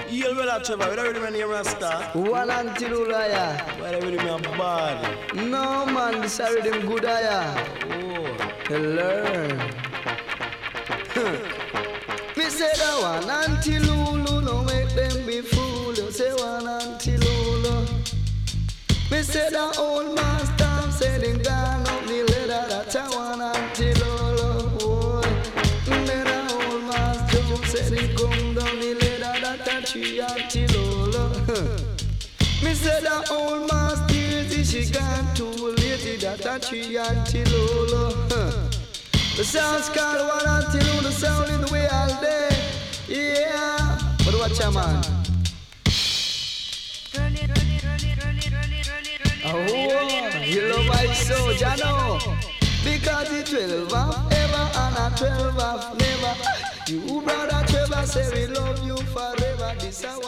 Heal brother Trevor, where do you name Rasta? One until Ulaya. Where do you name bad? No man, this are them good aya. Oh. Learn. Me say that one until Lulu, no make them be fool. You say one until Lulu. Me say that old master said him gone up the ladder. That's a one until Lulu. Me that old master said him come down the ladder. That's a three until Lulu. Me say that old master she gone too late. That's a three until Lulu. The sound's called one until the sound in the way all day. Yeah, but watch your man. Oh, you love my soul, Jano. Because it's 12 of ever and a 12 of never. You brother Trevor say we love you forever. This